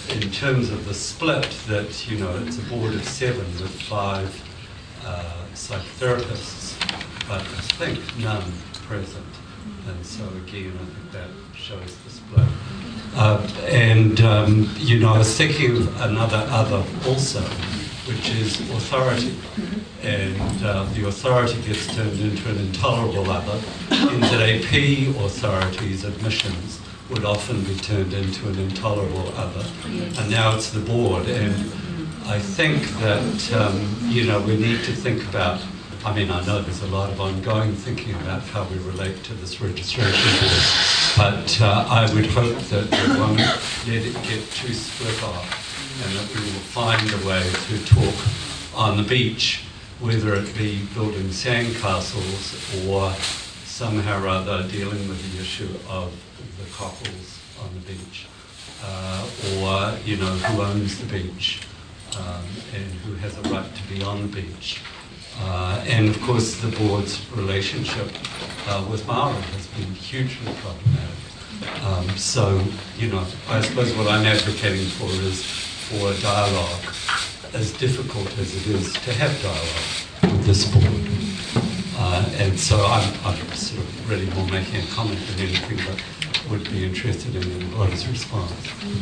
in terms of the split, that, you know, it's a board of seven with five uh, psychotherapists, but I think none present. And so again, I think that shows the split. Uh, and, um, you know, I was thinking of another other also, which is authority. And uh, the authority gets turned into an intolerable other. N Z A P authorities, admissions, would often be turned into an intolerable other. And now it's the board. And I think that, um, you know, we need to think about, I mean, I know there's a lot of ongoing thinking about how we relate to this registration board, but uh, I would hope that we won't let it get too split off, and that we will find a way to talk on the beach, whether it be building sandcastles or somehow or other dealing with the issue of the cockles on the beach, uh, or, you know, who owns the beach, um, and who has a right to be on the beach. Uh, and of course, the board's relationship uh, with Maori has been hugely problematic. Um, so, you know, I suppose what I'm advocating for is for a dialogue, as difficult as it is to have dialogue with this board. Uh, and so I'm, I'm sort of really more making a comment than anything, but would be interested in everybody's response.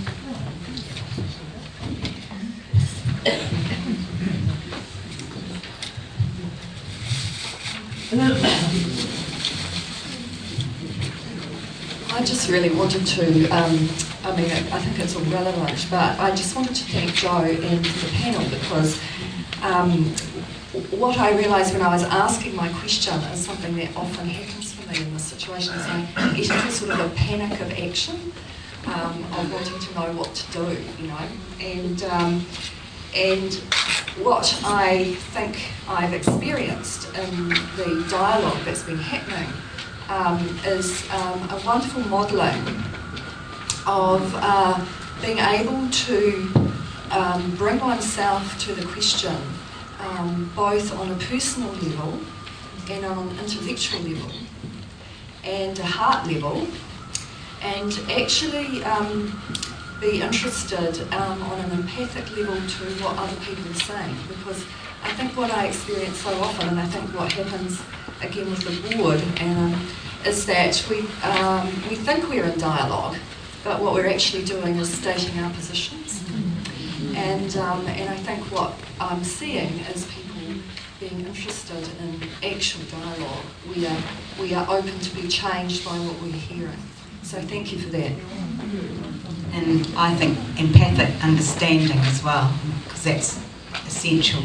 I just really wanted to, um, I mean, I think it's all relevant, but I just wanted to thank Joe and the panel, because um, what I realised when I was asking my question is something that often happens for me in this situation, is I get into sort of a panic of action, um, of wanting to know what to do, you know, and um, and what I think I've experienced in the dialogue that's been happening um, is um, a wonderful modelling of uh, being able to um, bring oneself to the question, um, both on a personal level and on an intellectual level and a heart level, and actually um, be interested um, on an empathic level to what other people are saying. Because I think what I experience so often, and I think what happens again with the board, um, is that we um, we think we're in dialogue, but what we're actually doing is stating our positions. And um, and I think what I'm seeing is people being interested in actual dialogue. We are we are open to be changed by what we're hearing. So thank you for that. And I think empathic understanding as well, because that's essential.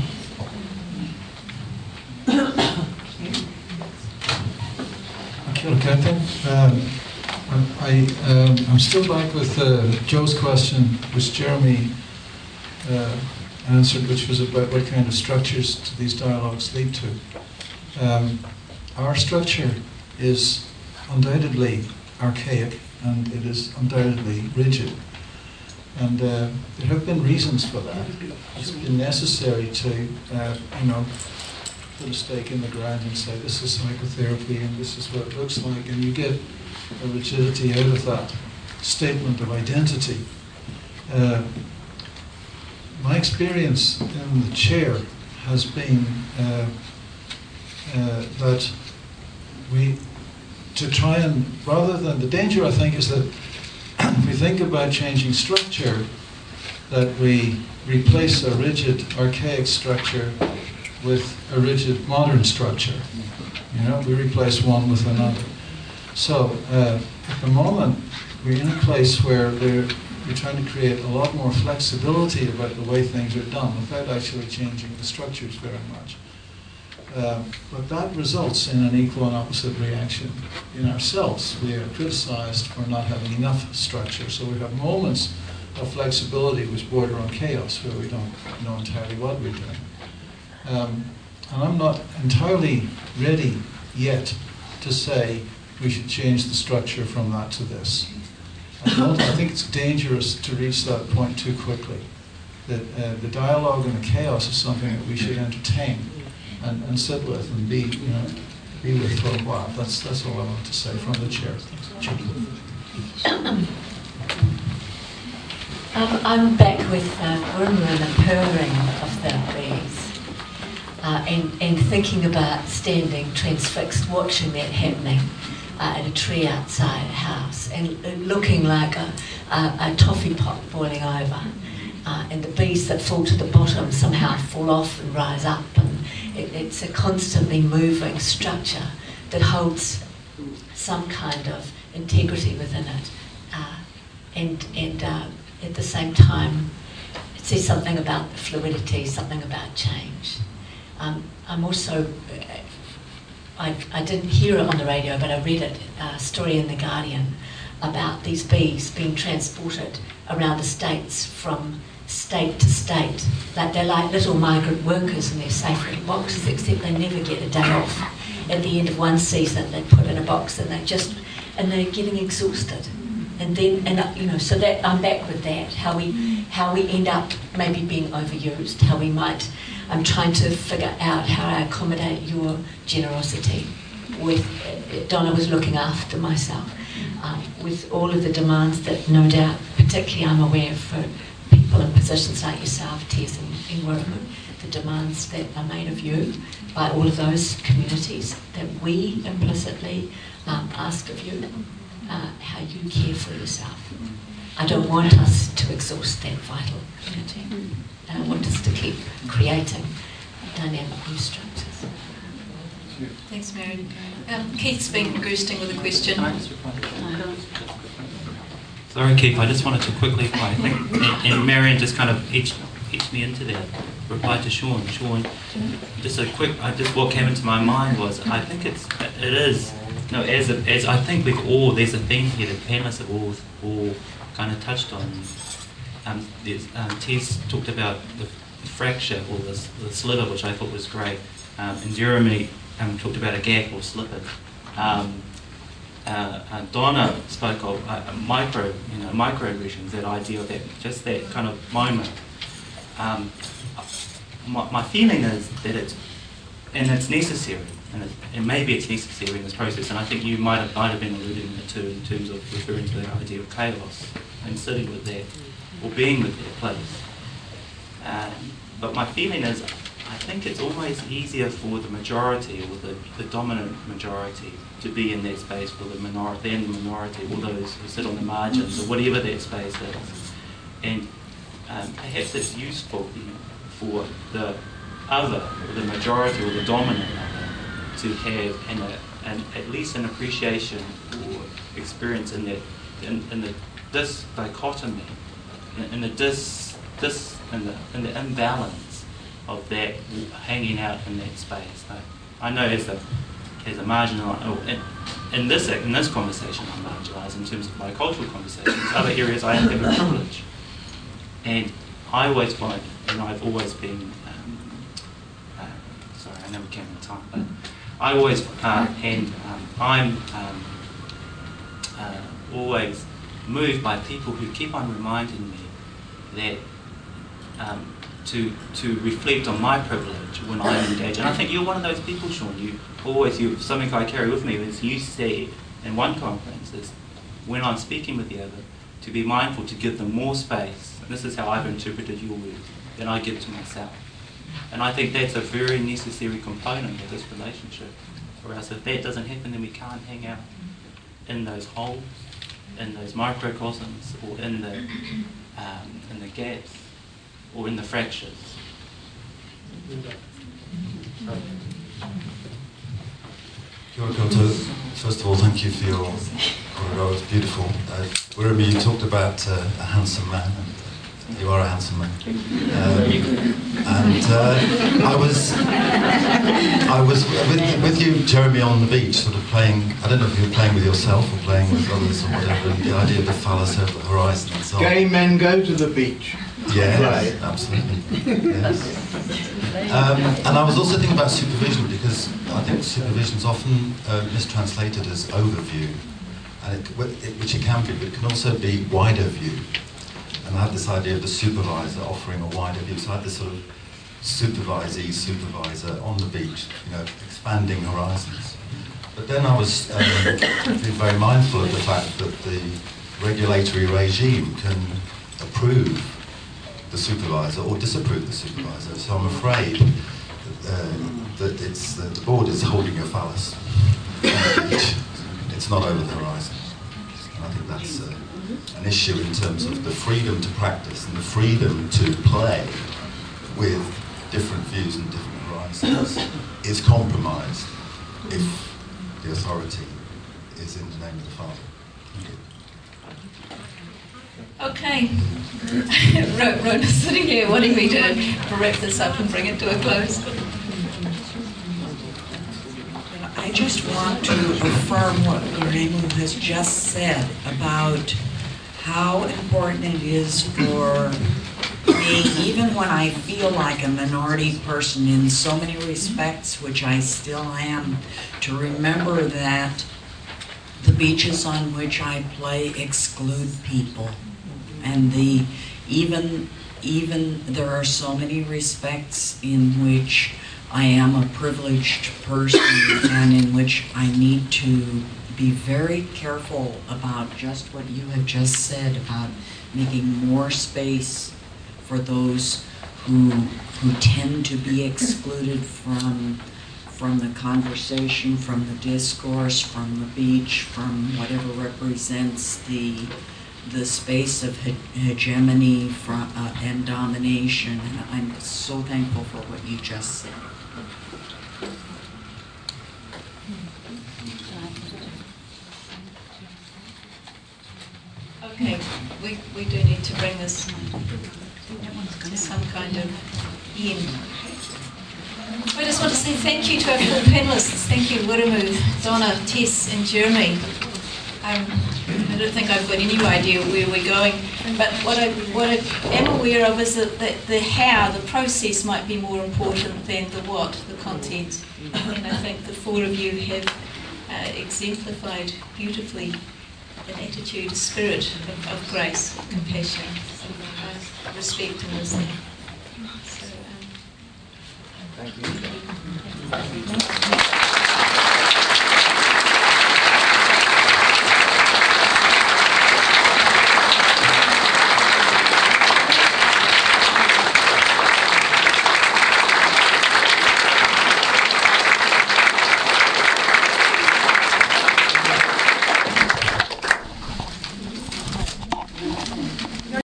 Kia ora koutou. Um, I, um, I'm still back with uh, Joe's question, which Jeremy uh, answered, which was about what kind of structures do these dialogues lead to. Um, our structure is undoubtedly archaic, and it is undoubtedly rigid. And uh, there have been reasons for that. It's been necessary to, uh, you know, put a stake in the ground and say, this is psychotherapy and this is what it looks like, and you get a rigidity out of that statement of identity. Uh, my experience in the chair has been uh, uh, that we, to try and, rather than, the danger I think is that if we think about changing structure, that we replace a rigid, archaic structure with a rigid, modern structure. You know, we replace one with another. So uh, at the moment, we're in a place where we're, we're trying to create a lot more flexibility about the way things are done without actually changing the structures very much. Uh, but that results in an equal and opposite reaction in ourselves. We are criticized for not having enough structure. So we have moments of flexibility which border on chaos, where we don't know entirely what we're doing. Um, and I'm not entirely ready yet to say we should change the structure from that to this. I, don't, I think it's dangerous to reach that point too quickly. That uh, the dialogue and the chaos is something that we should entertain and, and sit with and be, you know, be with for a while. That's that's all I want to say from the chair. Um, I'm back with uh, Wiremu and the purring of the bees, uh, and, and thinking about standing transfixed, watching that happening uh, in a tree outside a house, and it looking like a, a, a toffee pot boiling over, uh, and the bees that fall to the bottom somehow fall off and rise up, and it, it's a constantly moving structure that holds some kind of integrity within it, uh, and and. Uh, At the same time, it says something about fluidity, something about change. Um, I'm also, I, I didn't hear it on the radio, but I read it, a story in The Guardian about these bees being transported around the states from state to state. Like they're like little migrant workers and they're safe in boxes, except they never get a day off. At the end of one season, they put in a box and they just, and they're getting exhausted. And then, and uh, you know, so that I'm back with that. How we, how we end up maybe being overused. How we might. I'm trying to figure out how I accommodate your generosity. With uh, Donna was looking after myself, um, with all of the demands that no doubt, particularly I'm aware for people in positions like yourself, Tess and, and Wiremu, the demands that are made of you by all of those communities that we implicitly um, ask of you. Uh, how you care for yourself. I don't want us to exhaust that vital unity. And I want us to keep creating dynamic new structures. Thanks, Mary. Um, Keith's been roosting with a question. Can I just reply? Sorry, Keith, I just wanted to quickly, I think, and, and Marion just kind of etched, etched me into that. Reply to Sean. Sean, just a quick, I just what came into my mind was, I think it's, it is, no, as a, as I think we've all, there's a theme here that panelists have all, all kind of touched on. Um, there's, um, Tess talked about the, the fracture or the, the sliver, which I thought was great. Um, and Jeremy um, talked about a gap or slippage. Um, uh, uh, Donna spoke of uh, micro, you know, microaggressions, that idea of that, just that kind of moment. Um, my, my feeling is that it's, and it's necessary. And, it, and maybe it's necessary in this process, and I think you might have, might have been alluding to in terms of referring to that idea of chaos and sitting with that, or being with that place. Um, but my feeling is, I think it's always easier for the majority, or the, the dominant majority, to be in that space for the minority, than the minority, or those who sit on the margins, or whatever that space is. And um, perhaps it's useful for the other, or the majority, or the dominant to have an, a, an, at least an appreciation or experience in that, in, in the this dichotomy, in, in the dis, dis, in the in the imbalance of that hanging out in that space. I, I know as a as a marginal, oh, in, in this in this conversation I'm marginalised in terms of my cultural conversations. Other areas I have a privilege, and I always find, and I've always been. Um, uh, sorry, I never came on time, but. I always, uh, and um, I'm um, uh, always moved by people who keep on reminding me that um, to to reflect on my privilege when I'm engaged. And I think you're one of those people, Sean. You always, you something I carry with me is you said in one conference is when I'm speaking with the other to be mindful to give them more space. And this is how I've interpreted your words than I give to myself. And I think that's a very necessary component of this relationship. For us, if that doesn't happen, then we can't hang out in those holes, in those microcosms, or in the um, in the gaps, or in the fractures. Kia ora koutou. First of all, thank you for your korero. It was beautiful. Uh, Wiremu, you talked about uh, a handsome man. You are a handsome man. Um, and uh, I was I was with, with you, Jeremy, on the beach, sort of playing, I don't know if you were playing with yourself or playing with others or whatever, and the idea of the phallus over the horizon and so on. Gay men go to the beach. Yes, Right. absolutely. Yes. Um, and I was also thinking about supervision, because I think supervision is often uh, mistranslated as overview, and it, which it can be, but it can also be wider view. And I had this idea of the supervisor offering a wider view. So I had this sort of supervisee, supervisor on the beach, you know, expanding horizons. But then I was um, being very mindful of the fact that the regulatory regime can approve the supervisor or disapprove the supervisor. So I'm afraid uh, that it's the, the board is holding a phallus. It's not over the horizon. And I think that's uh, an issue in terms of the freedom to practice and the freedom to play with different views and different horizons is compromised if the authority is in the name of the Father. Okay. Rona's sitting here wanting me to wrap this up and bring it to a close. I just want to affirm what Guremu has just said about how important it is for me, even when I feel like a minority person in so many respects, which I still am, to remember that the beaches on which I play exclude people. And the even even there are so many respects in which I am a privileged person and in which I need to be very careful about just what you have just said about making more space for those who who tend to be excluded from from the conversation, from the discourse, from the beach, from whatever represents the the space of he hegemony from, uh, and domination. And I'm so thankful for what you just said. Okay, we, we do need to bring this to some kind of end. I just want to say thank you to our four panellists. Thank you, Wiremu, Donna, Tess and Jeremy. Um, I don't think I've got any idea where we're going, but what I, what I am aware of is that the, the how, the process might be more important than the what, the content. And I think the four of you have uh, exemplified beautifully an attitude, a spirit of, of grace, compassion, of respect and wisdom. So, um, Thank you.